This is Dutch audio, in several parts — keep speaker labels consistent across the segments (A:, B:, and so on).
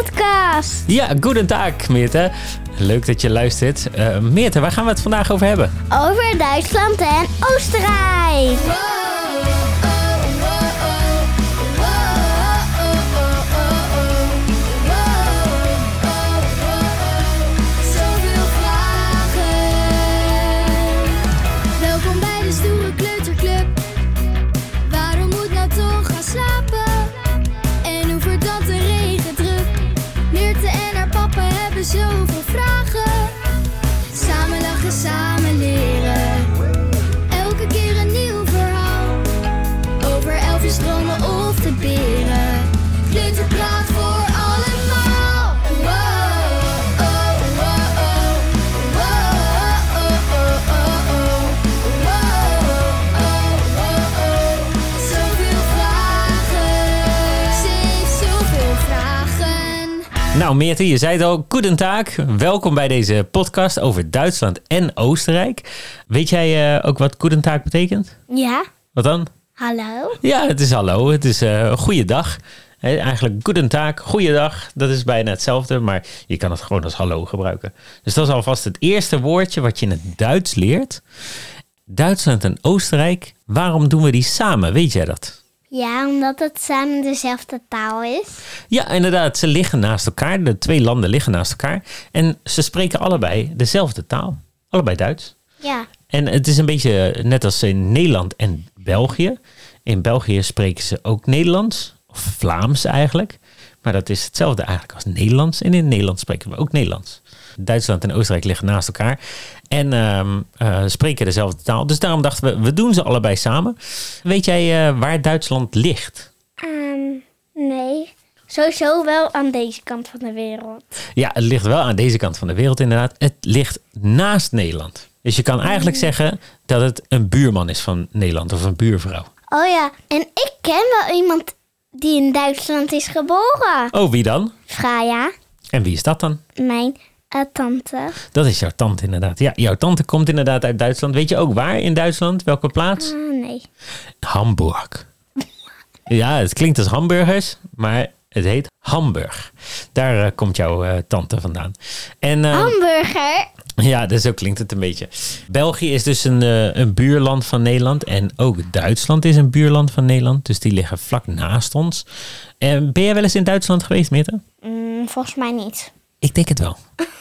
A: podcast.
B: Ja, goedendag Meerte. Leuk dat je luistert. Meerte, waar gaan we het vandaag over hebben?
A: Over Duitsland en Oostenrijk.
C: Zoveel vragen. Welkom bij de stoere kleuterclub. Waarom moet nou toch gaan slapen? En hoe verdampt de regendruk? Meerte en haar papa hebben zoveel vragen. Samen lachen, samen leren. Elke keer een nieuw verhaal. Over elfjes, dromen of de beren. Kleuterpraat voor allemaal. Wow, oh, oh, oh. Wow, oh, oh, oh, oh. Wow, oh, oh, oh. Zoveel vragen. Ze heeft zoveel vragen.
B: Nou Meerte, je zei het al, goedendag. Welkom bij deze podcast over Duitsland en Oostenrijk. Weet jij ook wat goedendag betekent?
A: Ja,
B: Wat dan?
A: hallo.
B: Ja, het is hallo. Het is goeiedag. Eigenlijk goedendag, goeiedag. Dat is bijna hetzelfde, maar je kan het gewoon als hallo gebruiken. Dus dat is alvast het eerste woordje wat je in het Duits leert. Duitsland en Oostenrijk, waarom doen we die samen? Weet jij dat?
A: Ja, omdat het samen dezelfde taal is.
B: Ja, inderdaad. Ze liggen naast elkaar. De twee landen liggen naast elkaar. En ze spreken allebei dezelfde taal. Allebei Duits.
A: Ja,
B: En het is een beetje net als in Nederland en België. In België spreken ze ook Nederlands. Of Vlaams eigenlijk. Maar dat is hetzelfde eigenlijk als Nederlands. En in Nederland spreken we ook Nederlands. Duitsland en Oostenrijk liggen naast elkaar. En spreken dezelfde taal. Dus daarom dachten we doen ze allebei samen. Weet jij waar Duitsland ligt?
A: nee. Sowieso wel aan deze kant van de wereld.
B: Ja, het ligt wel aan deze kant van de wereld inderdaad. Het ligt naast Nederland. Dus je kan eigenlijk zeggen dat het een buurman is van Nederland of een buurvrouw.
A: Oh ja, en ik ken wel iemand die in Duitsland is geboren.
B: Oh, wie dan?
A: Freya,
B: En wie is dat dan?
A: mijn tante.
B: Dat is jouw tante inderdaad. Ja, jouw tante komt inderdaad uit Duitsland. Weet je ook waar in Duitsland? Welke plaats?
A: Nee.
B: Hamburg. Ja, het klinkt als hamburgers, maar het heet Hamburg. Daar komt jouw tante vandaan. En
A: Hamburger.
B: ja, dus zo klinkt het een beetje. België is dus een buurland van Nederland. En ook Duitsland is een buurland van Nederland. Dus die liggen vlak naast ons. En ben jij wel eens in Duitsland geweest, Meerte?
A: Volgens mij niet.
B: Ik denk het wel.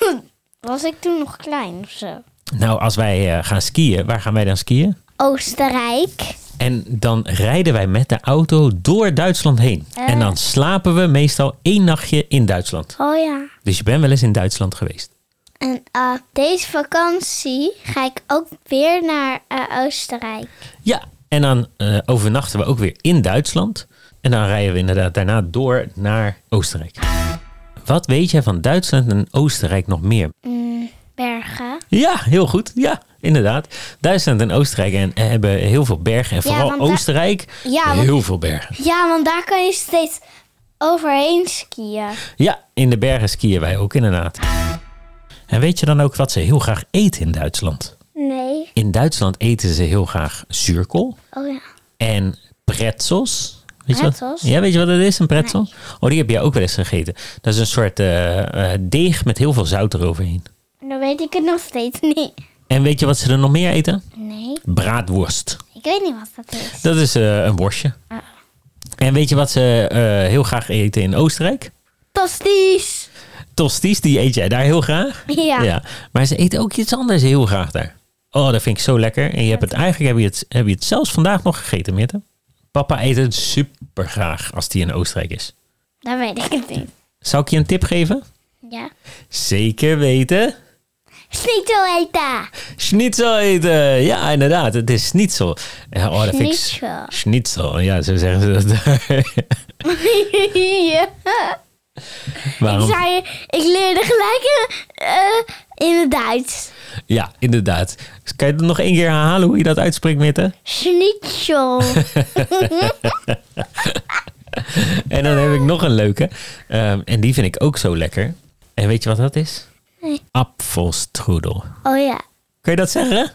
A: Was ik toen nog klein of zo?
B: Nou, als wij gaan skiën, waar gaan wij dan skiën?
A: Oostenrijk.
B: En dan rijden wij met de auto door Duitsland heen. En dan slapen we meestal 1 nachtje in Duitsland.
A: Oh ja.
B: Dus je bent wel eens in Duitsland geweest.
A: En deze vakantie ga ik ook weer naar Oostenrijk.
B: Ja, en dan overnachten we ook weer in Duitsland. En dan rijden we inderdaad daarna door naar Oostenrijk. Wat weet jij van Duitsland en Oostenrijk nog meer?
A: Bergen.
B: Ja, heel goed. Ja, inderdaad. Duitsland en Oostenrijk hebben heel veel bergen. En vooral
A: want
B: Oostenrijk, heel veel bergen.
A: Ja, want daar kan je steeds overheen skiën.
B: Ja, in de bergen skiën wij ook inderdaad. En weet je dan ook wat ze heel graag eten in Duitsland?
A: Nee.
B: In Duitsland eten ze heel graag zuurkool
A: Oh ja.
B: en pretzels. Weet je wat?
A: Pretzels?
B: Ja, weet je wat het is, een pretzel? Oh, die heb jij ook wel eens gegeten. Dat is een soort deeg met heel veel zout eroverheen.
A: Dan weet ik het nog steeds niet.
B: En weet je wat ze er nog meer eten?
A: Nee.
B: Braadworst.
A: Ik weet niet wat dat is.
B: Dat is een worstje. En weet je wat ze heel graag eten in Oostenrijk?
A: Tosties.
B: Tosties, die eet jij daar heel graag.
A: Ja.
B: Maar ze eten ook iets anders heel graag daar. Oh, dat vind ik zo lekker. En je hebt het eigenlijk heb je het zelfs vandaag nog gegeten, Meerte. Papa eet het super graag als die in Oostenrijk is.
A: Dan weet ik het niet.
B: Zal ik je een tip geven?
A: Ja.
B: Zeker weten.
A: Schnitzel eten.
B: Schnitzel eten. Ja, inderdaad. Het is schnitzel. Ja, oh, dat vind ik
A: Schnitzel.
B: schnitzel. Ja, zo zeggen ze dat daar.
A: Ja.
B: Waarom?
A: Ik leerde gelijk in het Duits.
B: Ja, inderdaad. Dus kan je het nog 1 keer herhalen hoe je dat uitspreekt, Meerte?
A: Schnitzel.
B: En dan heb ik nog een leuke. En die vind ik ook zo lekker. En weet je wat dat is?
A: Nee.
B: Apfelstrudel.
A: Oh ja.
B: Kun je dat zeggen?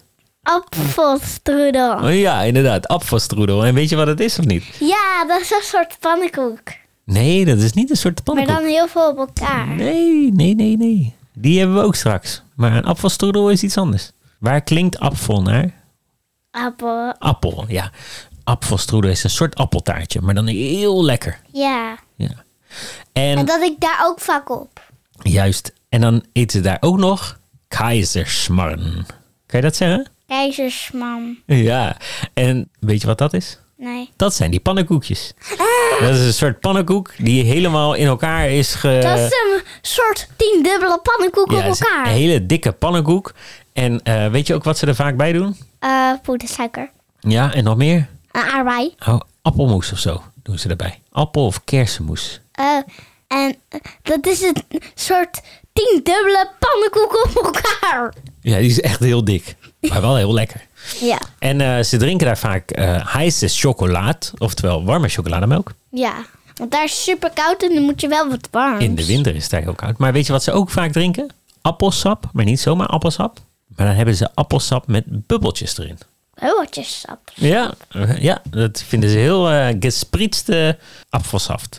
A: Apfelstrudel.
B: Oh ja, inderdaad. Apfelstrudel. En weet je wat het is of niet?
A: Ja, dat is een soort pannenkoek.
B: Nee, dat is niet een soort
A: Maar
B: pannenkoek.
A: dan heel veel op elkaar.
B: Nee. Die hebben we ook straks. Maar een appelstroedel is iets anders. Waar klinkt apfel naar?
A: Appel.
B: Appel, ja. Appelstroedel is een soort appeltaartje, maar dan heel lekker.
A: Ja.
B: Ja.
A: En
B: En
A: dat ik daar ook vaak op.
B: juist. En dan eten ze daar ook nog keizersmarren. Kan je dat zeggen?
A: Keizersman.
B: Ja. En weet je wat dat is?
A: Nee.
B: Dat zijn die pannenkoekjes. Dat is een soort pannenkoek die helemaal in elkaar is
A: Dat is een soort 10 dubbele pannenkoeken op
B: het is
A: elkaar.
B: een hele dikke pannenkoek. En weet je ook wat ze er vaak bij doen?
A: Poedersuiker.
B: Ja, en nog meer?
A: Een aardbei.
B: Oh, appelmoes of zo doen ze erbij. Appel- of kersenmoes.
A: En dat is een soort 10 dubbele pannenkoeken op elkaar.
B: Ja, die is echt heel dik. Maar wel heel lekker.
A: Ja.
B: En ze drinken daar vaak heiße chocolade. Oftewel warme chocolademelk.
A: Ja. Want daar is super koud en dan moet je wel wat warm.
B: In de winter is het daar heel koud. Maar weet je wat ze ook vaak drinken? Appelsap. Maar niet zomaar appelsap. Maar dan hebben ze appelsap met bubbeltjes erin.
A: Bubbeltjessap.
B: Ja, dat vinden ze heel gespritzte appelsaft.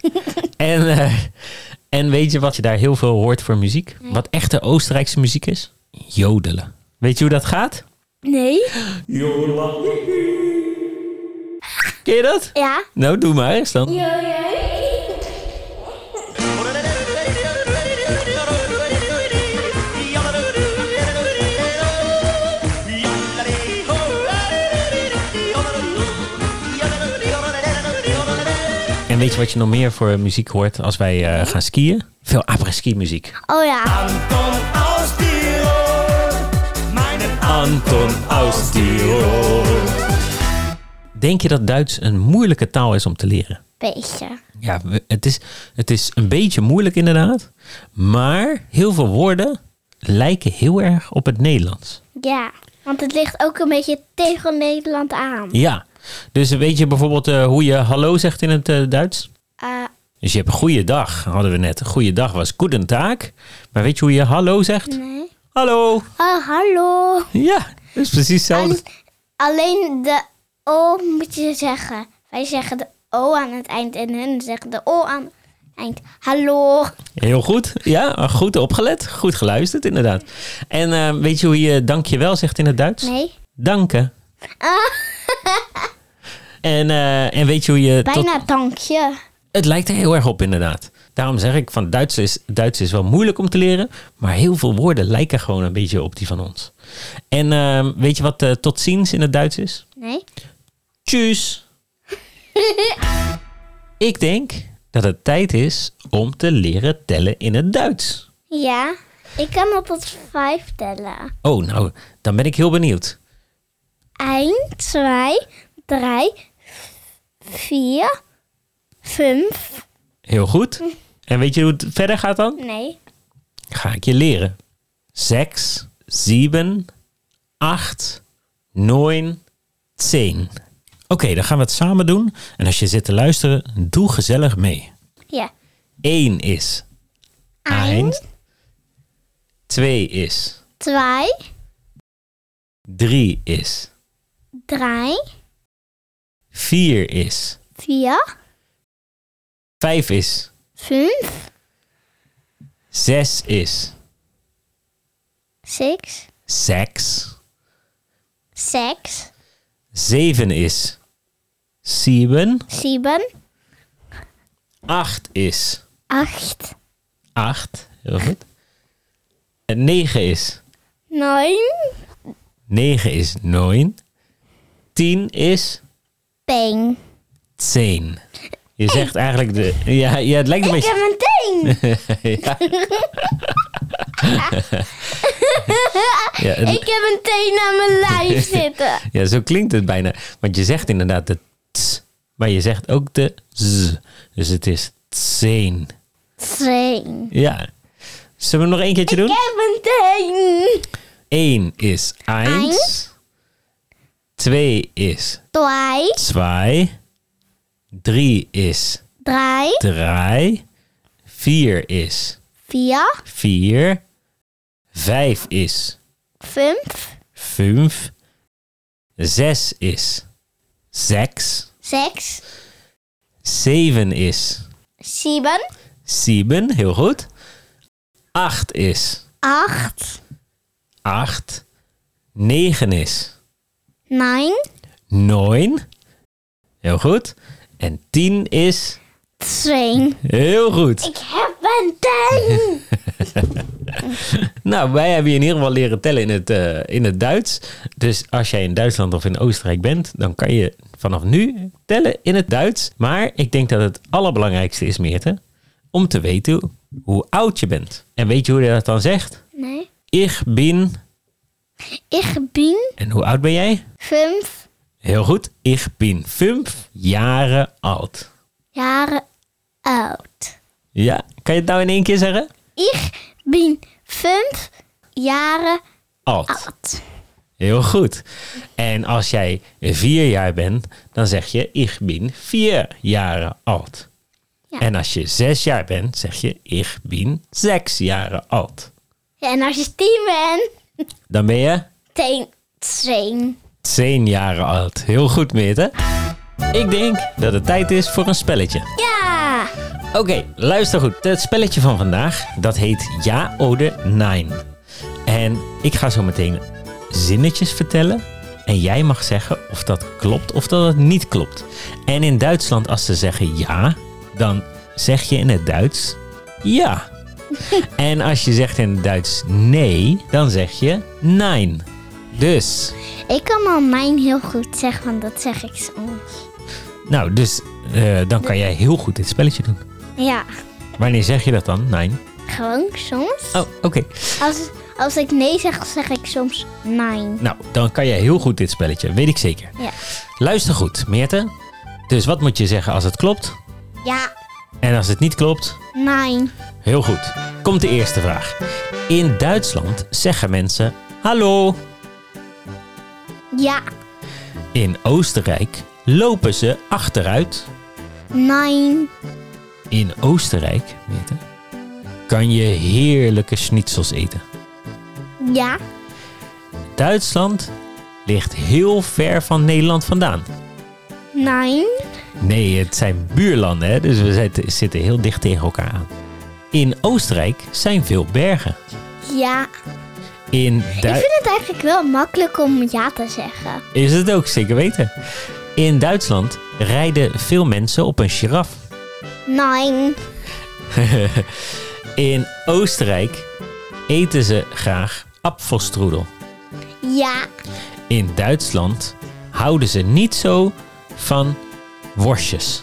B: En weet je wat je daar heel veel hoort voor muziek?
A: Nee.
B: Wat echte Oostenrijkse muziek is? Jodelen. Weet je hoe dat gaat?
A: Nee.
B: Ken je dat?
A: Ja.
B: Nou, doe maar eens dan. En weet je wat je nog meer voor muziek hoort als wij gaan skiën? Veel après-ski muziek.
A: Oh ja.
B: Anton aus Tirol. Denk je dat Duits een moeilijke taal is om te leren?
A: Beetje.
B: Ja, het is een beetje moeilijk inderdaad. Maar heel veel woorden lijken heel erg op het Nederlands.
A: Ja. Want het ligt ook een beetje tegen Nederland aan.
B: Ja, dus weet je bijvoorbeeld hoe je hallo zegt in het Duits? Dus je hebt goeiedag, hadden we net. Goeiedag was guten Tag. Maar weet je hoe je hallo zegt?
A: Nee.
B: Hallo.
A: Oh, hallo.
B: Ja, dat is precies hetzelfde.
A: Alleen de O moet je zeggen. Wij zeggen de O aan het eind en hun zeggen de O aan het eind. Hallo.
B: Heel goed. Ja, goed opgelet. Goed geluisterd, inderdaad. En weet je hoe je dankjewel zegt in het Duits?
A: Nee.
B: Danken. En weet je hoe je...
A: Bijna dankje.
B: Het lijkt er heel erg op, inderdaad. Daarom zeg ik, van Duits is wel moeilijk om te leren. Maar heel veel woorden lijken gewoon een beetje op die van ons. En weet je wat tot ziens in het Duits is?
A: Nee.
B: Tjus. Ik denk dat het tijd is om te leren tellen in het Duits.
A: Ja. Ik kan op tot 5 tellen.
B: Oh, nou, dan ben ik heel benieuwd.
A: 1, 2, 3, 4, 5.
B: Heel goed. En weet je hoe het verder gaat dan?
A: Nee.
B: Ga ik je leren. 6, 7, 8, 9, 10. Oké, dan gaan we het samen doen. En als je zit te luisteren, doe gezellig mee.
A: Ja.
B: 1 is 1. 2 is
A: 2,
B: 3 is
A: 3,
B: 4 is
A: 4,
B: 5 is
A: 5,
B: 6 is
A: 6,
B: 6.
A: 6,
B: 7 is 7.
A: 7,
B: 8 is
A: 8,
B: 8. Heel goed. En 9 is
A: 9,
B: 9 is 9. 10 is
A: 10.
B: 10. Je zegt eigenlijk de... Ja, het lijkt een
A: Ik
B: beetje...
A: heb een 10.
B: Ja. Ja,
A: Ik heb een 10 aan mijn lijf zitten.
B: ja, zo klinkt het bijna. Want je zegt inderdaad de ts, maar je zegt ook de z. Dus het is 10.
A: 10.
B: Ja. Zullen we nog één keertje
A: Ik
B: doen?
A: heb een 10.
B: 1 is 1. 2 is
A: 2,
B: 2. 3 is
A: 3,
B: 3. 4 is
A: 4,
B: 4. 5 is
A: 5,
B: 5. 6 is 6.
A: 6,
B: 7 is
A: 7.
B: 7, heel goed. 8 is
A: 8.
B: 8. 9 is
A: 9.
B: 9. Heel goed. En 10 is
A: 2.
B: heel goed.
A: Ik heb een 10.
B: Nou, wij hebben je in ieder geval leren tellen in het Duits. Dus als jij in Duitsland of in Oostenrijk bent, dan kan je vanaf nu tellen in het Duits. Maar ik denk dat het allerbelangrijkste is, Meerte, om te weten hoe oud je bent. En weet je hoe je dat dan zegt?
A: Nee.
B: Ik ben...
A: Ik ben
B: En hoe oud ben jij?
A: 5
B: Heel goed. Ik ben 5 jaren oud.
A: jaren oud.
B: Ja, kan je het nou in één keer zeggen?
A: Ik ben 5 jaren
B: Oud.
A: oud.
B: Heel goed. En als jij 4 jaar bent, dan zeg je ik ben 4 jaren oud.
A: Ja.
B: En als je 6 jaar bent, zeg je ik ben 6 jaren oud.
A: Ja, en als je 10 bent,
B: Dan ben je
A: 10.
B: 10 jaren oud. Heel goed, Meerte. Ik denk dat het tijd is voor een spelletje.
A: Ja.
B: Oké, luister goed. Het spelletje van vandaag, dat heet Ja oder Nein. En ik ga zo meteen zinnetjes vertellen. En jij mag zeggen of dat klopt of dat het niet klopt. En in Duitsland, als ze zeggen ja, dan zeg je in het Duits ja. En als je zegt in het Duits nee, dan zeg je nein. Dus,
A: Ik kan al mijn heel goed zeggen, want dat zeg ik soms.
B: nou, dus dan kan jij heel goed dit spelletje doen.
A: Ja,
B: Wanneer zeg je dat dan? Nein.
A: gewoon soms.
B: Oh, oké.
A: Als ik nee zeg, zeg ik soms nee.
B: Nou, dan kan jij heel goed dit spelletje, weet ik zeker.
A: Ja.
B: Luister goed, Meerte. Dus wat moet je zeggen als het klopt?
A: Ja,
B: En als het niet klopt?
A: nee.
B: Heel goed. Komt de eerste vraag. In Duitsland zeggen mensen hallo.
A: Ja,
B: In Oostenrijk lopen ze achteruit.
A: nee.
B: In Oostenrijk, Meerte, kan je heerlijke schnitzels eten.
A: Ja,
B: Duitsland ligt heel ver van Nederland vandaan.
A: nee.
B: Nee, het zijn buurlanden, hè? Dus we zitten heel dicht tegen elkaar aan. In Oostenrijk zijn veel bergen.
A: Ja.
B: In
A: Ik vind het eigenlijk wel makkelijk om ja te zeggen.
B: Is het ook, zeker weten. In Duitsland rijden veel mensen op een giraf.
A: Nee.
B: In Oostenrijk eten ze graag apfelstrudel.
A: Ja,
B: In Duitsland houden ze niet zo van worstjes.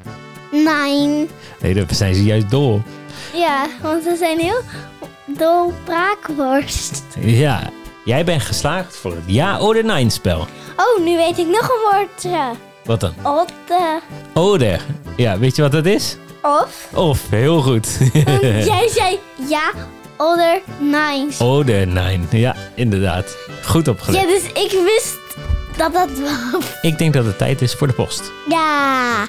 A: nee.
B: Nee, daar zijn ze juist dol op.
A: Ja, want ze zijn heel dol braakworst.
B: Ja, jij bent geslaagd voor het ja oder nein spel.
A: Oh, nu weet ik nog een woordje.
B: Wat dan?
A: Otte.
B: Oder. Ja, weet je wat dat is? Of, heel goed.
A: Jij zei ja, oder nee.
B: Oder nein. Ja, inderdaad. Goed opgelet.
A: Ja, dus ik wist dat dat was.
B: Ik denk dat het tijd is voor de post.
A: Ja.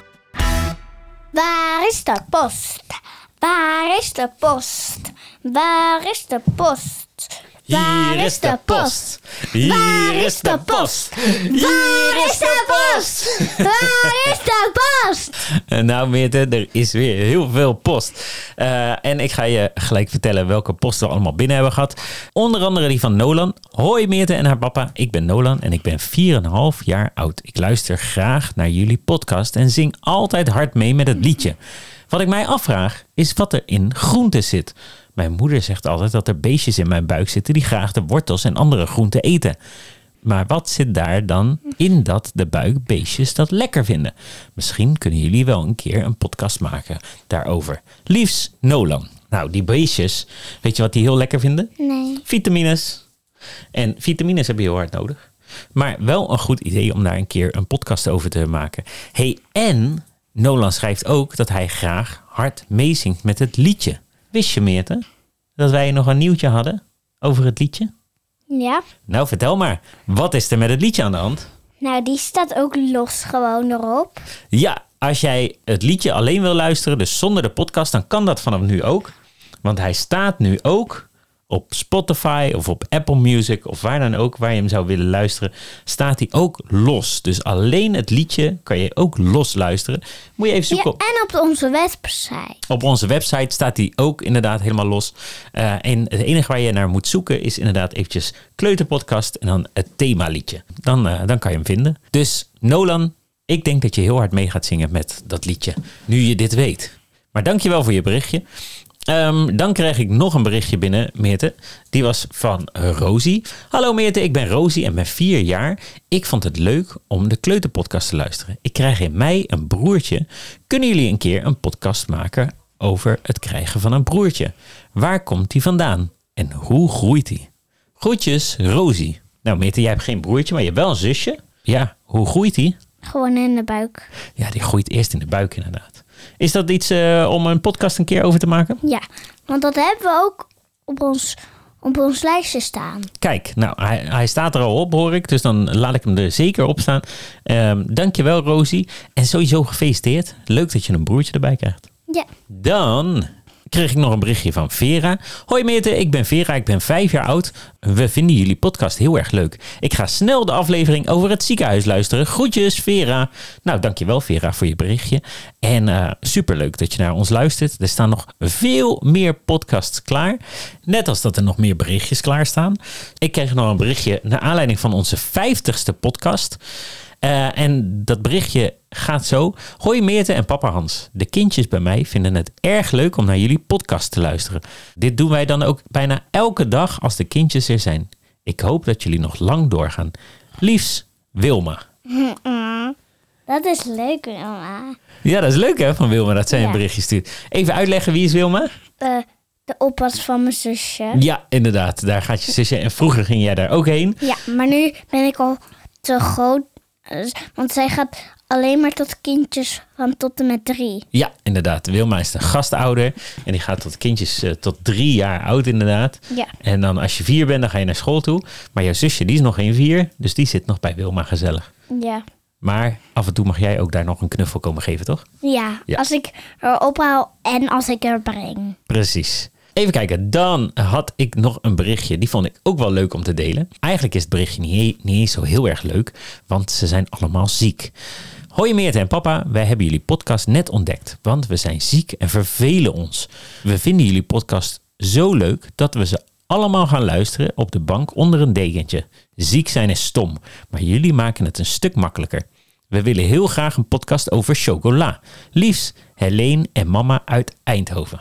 A: Waar is de post? Waar is de post? Waar is de post? Waar is de post?
B: Hier is de post.
A: Waar is de post? Waar is de post?
B: Nou Meerte, er is weer heel veel post. En ik ga je gelijk vertellen welke post we allemaal binnen hebben gehad. Onder andere die van Nolan. Hoi Meerte en haar papa, ik ben Nolan en ik ben 4,5 jaar oud. Ik luister graag naar jullie podcast en zing altijd hard mee met het liedje. Wat ik mij afvraag is wat er in groenten zit. Mijn moeder zegt altijd dat er beestjes in mijn buik zitten die graag de wortels en andere groenten eten. Maar wat zit daar dan in dat de buikbeestjes dat lekker vinden? Misschien kunnen jullie wel een keer een podcast maken daarover. Liefs Nolan. Nou, die beestjes, weet je wat die heel lekker vinden?
A: Nee.
B: Vitamines. En vitamines heb je heel hard nodig. Maar wel een goed idee om daar een keer een podcast over te maken. Hey, en Nolan schrijft ook dat hij graag hard meezingt met het liedje. Wist je, Meerte, dat wij nog een nieuwtje hadden over het liedje?
A: Ja.
B: Nou, vertel maar. Wat is er met het liedje aan de hand?
A: Nou, die staat ook los gewoon erop.
B: Ja, als jij het liedje alleen wil luisteren, dus zonder de podcast, dan kan dat vanaf nu ook. Want hij staat nu ook Op Spotify of op Apple Music of waar dan ook, waar je hem zou willen luisteren, staat hij ook los. Dus alleen het liedje kan je ook los luisteren. Moet je even zoeken op.
A: En op onze website.
B: Op onze website staat hij ook inderdaad helemaal los. En het enige waar je naar moet zoeken is inderdaad eventjes Kleuterpodcast en dan het themaliedje. Dan kan je hem vinden. Dus Nolan, ik denk dat je heel hard mee gaat zingen met dat liedje. Nu je dit weet. Maar dankjewel voor je berichtje. Dan kreeg ik nog een berichtje binnen, Meerte. Die was van Rosie. Hallo Meerte, ik ben Rosie en ben 4 jaar. Ik vond het leuk om de Kleuterpodcast te luisteren. Ik krijg in mei een broertje. Kunnen jullie een keer een podcast maken over het krijgen van een broertje? Waar komt die vandaan? En hoe groeit die? Groetjes, Rosie. Nou Meerte, jij hebt geen broertje, maar je hebt wel een zusje. Ja, hoe groeit die?
A: Gewoon in de buik.
B: Ja, die groeit eerst in de buik inderdaad. Is dat iets om een podcast een keer over te maken?
A: Ja, want dat hebben we ook op ons lijstje staan.
B: Kijk, nou, hij staat er al op, hoor ik. Dus dan laat ik hem er zeker op staan. Dankjewel, Rosie. En sowieso gefeliciteerd. Leuk dat je een broertje erbij krijgt.
A: Ja.
B: Dan kreeg ik nog een berichtje van Vera. Hoi Meerte, ik ben Vera, ik ben 5 jaar oud. We vinden jullie podcast heel erg leuk. Ik ga snel de aflevering over het ziekenhuis luisteren. Groetjes, Vera. Nou, dankjewel Vera voor je berichtje. En superleuk dat je naar ons luistert. Er staan nog veel meer podcasts klaar. Net als dat er nog meer berichtjes klaarstaan. Ik kreeg nog een berichtje naar aanleiding van onze 50ste podcast. En dat berichtje gaat zo. Hoi Meerte en papa Hans. De kindjes bij mij vinden het erg leuk om naar jullie podcast te luisteren. Dit doen wij dan ook bijna elke dag als de kindjes er zijn. Ik hoop dat jullie nog lang doorgaan. Liefs, Wilma.
A: Dat is leuk, Wilma.
B: Ja, dat is leuk hè, van Wilma dat zij een berichtje stuurt. Even uitleggen, wie is Wilma?
A: De oppas van mijn zusje.
B: Ja, inderdaad. Daar gaat je zusje. En vroeger ging jij daar ook heen.
A: Ja, maar nu ben ik al te groot. Want zij gaat alleen maar tot kindjes van tot en met 3.
B: Ja, inderdaad. Wilma is de gastouder. En die gaat tot kindjes tot 3 jaar oud inderdaad.
A: Ja.
B: En dan als je 4 bent, dan ga je naar school toe. Maar jouw zusje, die is nog geen 4. Dus die zit nog bij Wilma gezellig.
A: Ja.
B: Maar af en toe mag jij ook daar nog een knuffel komen geven, toch?
A: Ja,
B: Ja.
A: als ik er ophaal en als ik er breng.
B: Precies. Even kijken, dan had ik nog een berichtje. Die vond ik ook wel leuk om te delen. Eigenlijk is het berichtje niet eens zo heel erg leuk, want ze zijn allemaal ziek. Hoi Meerte en papa, wij hebben jullie podcast net ontdekt, want we zijn ziek en vervelen ons. We vinden jullie podcast zo leuk dat we ze allemaal gaan luisteren op de bank onder een dekentje. Ziek zijn is stom, maar jullie maken het een stuk makkelijker. We willen heel graag een podcast over chocola. Liefst Helene en mama uit Eindhoven.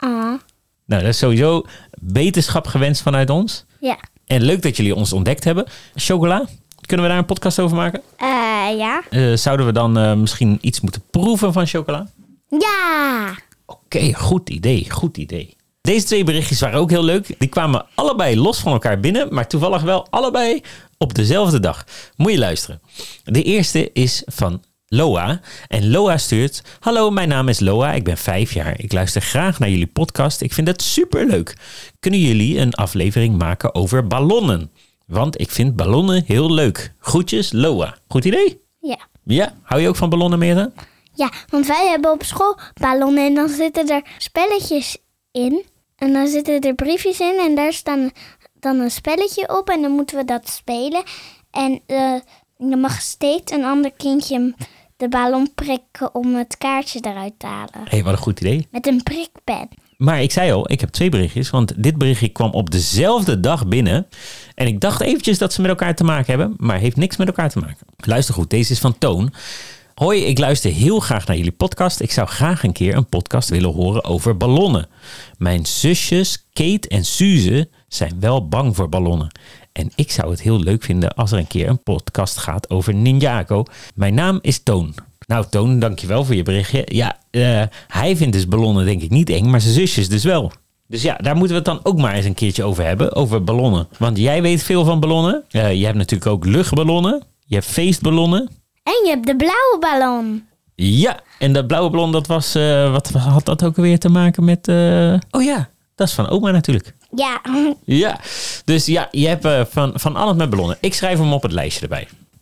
B: Nou, dat is sowieso beterschap gewenst vanuit ons.
A: Ja.
B: En leuk dat jullie ons ontdekt hebben. Chocola, kunnen we daar een podcast over maken?
A: Ja.
B: Zouden we dan misschien iets moeten proeven van chocola?
A: Ja.
B: Oké, goed idee. Deze 2 berichtjes waren ook heel leuk. Die kwamen allebei los van elkaar binnen, maar toevallig wel allebei op dezelfde dag. Moet je luisteren. De eerste is van Loa. En Loa stuurt: hallo, mijn naam is Loa. Ik ben 5 jaar. Ik luister graag naar jullie podcast. Ik vind het superleuk. Kunnen jullie een aflevering maken over ballonnen? Want ik vind ballonnen heel leuk. Groetjes, Loa. Goed idee?
A: Ja.
B: Ja, hou je ook van ballonnen, Meerte?
A: Ja, want wij hebben op school ballonnen en dan zitten er spelletjes in. En dan zitten er briefjes in en daar staan dan een spelletje op en dan moeten we dat spelen. En je mag steeds een ander kindje de ballon prikken om het kaartje eruit te halen.
B: Hé, wat een goed idee.
A: Met een prikpen.
B: Maar ik zei al, ik heb 2 berichtjes, want dit berichtje kwam op dezelfde dag binnen. En ik dacht eventjes dat ze met elkaar te maken hebben, maar heeft niks met elkaar te maken. Luister goed, deze is van Toon. Hoi, ik luister heel graag naar jullie podcast. Ik zou graag een keer een podcast willen horen over ballonnen. Mijn zusjes Kate en Suze zijn wel bang voor ballonnen. En ik zou het heel leuk vinden als er een keer een podcast gaat over Ninjago. Mijn naam is Toon. Nou Toon, dankjewel voor je berichtje. Ja, hij vindt dus ballonnen denk ik niet eng, maar zijn zusjes dus wel. Dus ja, daar moeten we het dan ook maar eens een keertje over hebben, over ballonnen. Want jij weet veel van ballonnen. Je hebt natuurlijk ook luchtballonnen. Je hebt feestballonnen.
A: En je hebt de blauwe ballon.
B: Ja, en dat blauwe ballon, dat was... wat had dat ook weer te maken met... Oh ja, dat is van oma natuurlijk.
A: Ja.
B: Ja, dus ja, je hebt van alles met ballonnen. Ik schrijf hem op het lijstje erbij.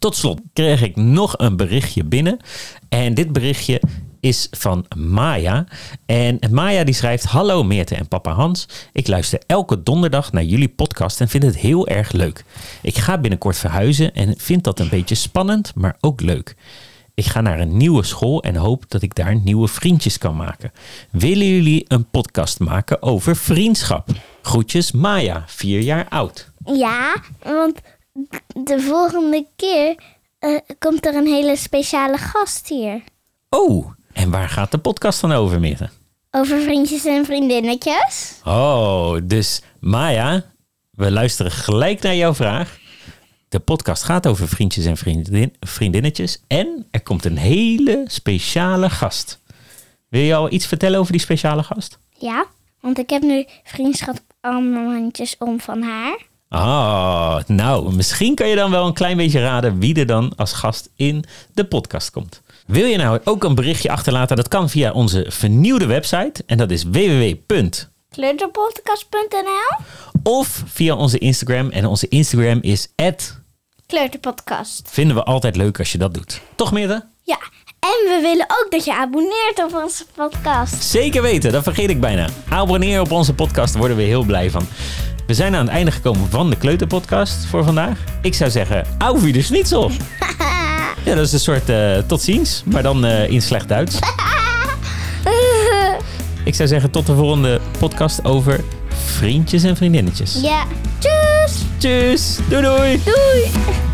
B: Tot slot kreeg ik nog een berichtje binnen. En dit berichtje is van Maya. En Maya die schrijft: Hallo Meerte en papa Hans. Ik luister elke donderdag naar jullie podcast en vind het heel erg leuk. Ik ga binnenkort verhuizen en vind dat een beetje spannend, maar ook leuk. Ik ga naar een nieuwe school en hoop dat ik daar nieuwe vriendjes kan maken. Willen jullie een podcast maken over vriendschap? Groetjes Maya, 4 jaar oud.
A: Ja, want de volgende keer komt er een hele speciale gast hier.
B: Oh, en waar gaat de podcast dan over, Meerte?
A: Over vriendjes en vriendinnetjes.
B: Oh, dus Maya, we luisteren gelijk naar jouw vraag. De podcast gaat over vriendjes en vriendinnetjes. En er komt een hele speciale gast. Wil je al iets vertellen over die speciale gast?
A: Ja, want ik heb nu vriendschapsarmbandjes om van haar.
B: Oh, nou, misschien kan je dan wel een klein beetje raden wie er dan als gast in de podcast komt. Wil je nou ook een berichtje achterlaten? Dat kan via onze vernieuwde website. En dat is
A: Kleuterpodcast.nl
B: of via onze Instagram. En onze Instagram is
A: @Kleuterpodcast.
B: Vinden we altijd leuk als je dat doet. Toch, Meerte?
A: Ja, en we willen ook dat je abonneert op onze podcast.
B: Zeker weten, dat vergeet ik bijna. Abonneer op onze podcast, daar worden we heel blij van. We zijn aan het einde gekomen van de Kleuterpodcast voor vandaag. Ik zou zeggen, auf Wiedersehen. Ja, dat is een soort tot ziens, maar dan in slecht Duits. Ik zou zeggen, tot de volgende podcast over vriendjes en vriendinnetjes.
A: Ja, tjus!
B: Tjus, doei doei!
A: Doei!